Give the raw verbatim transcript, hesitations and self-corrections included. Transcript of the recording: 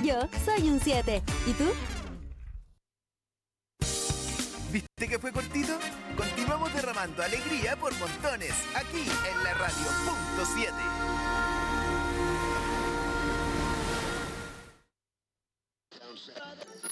Yo soy un siete. ¿Y tú? ¿Viste que fue cortito? Continuamos derramando alegría por montones, aquí en la radio punto siete.